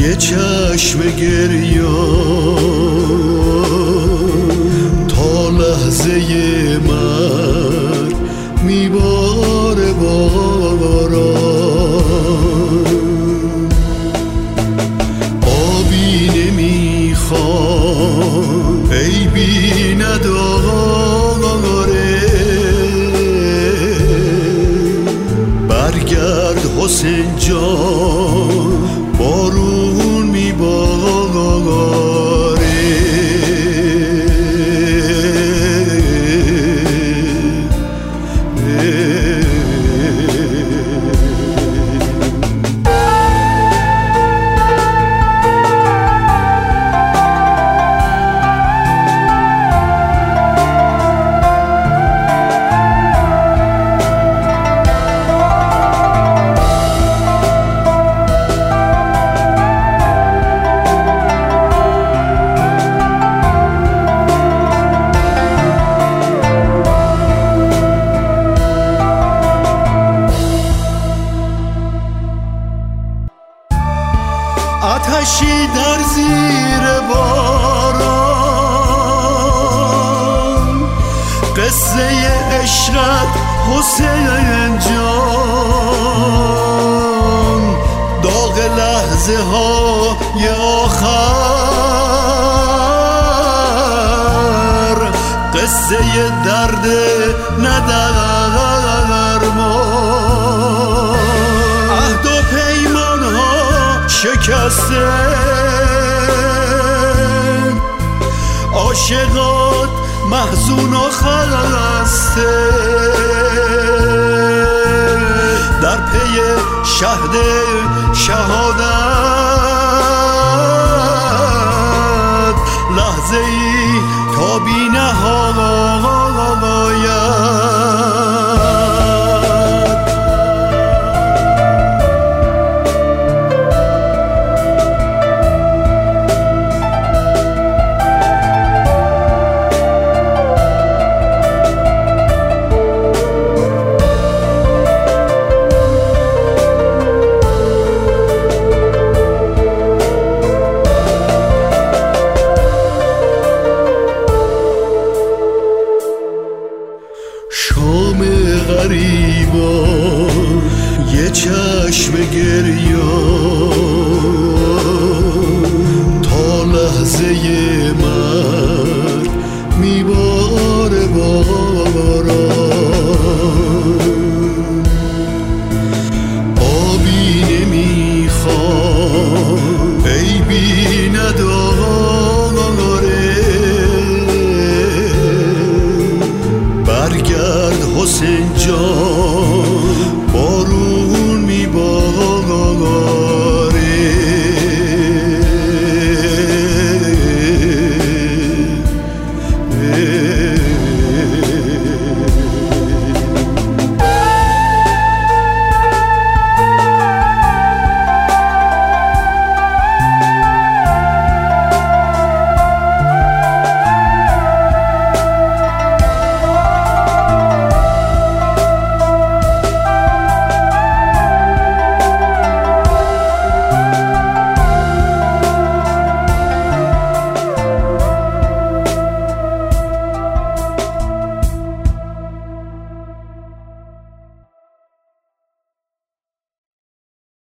یه چشم گریان تا لحظه مرگ میباره باران، آبی نمیخوام عیبی نداره، برگرد حسین جان بارون میباره. آتشی در زیر باران، قصه عشرت حسین جان، داغ لحظه های آخر، قصه درد ندرمان، عهد و پیمان ها شکسته، عاشقات محزون و خسته، در پی شهد شهادت، لحظه ای تا بی نهایت. شام غریبان یه چشم گریان تا لحظه مرگ میباره باران، آبی نمیخوام عیبی نداره، برگرد حسین جان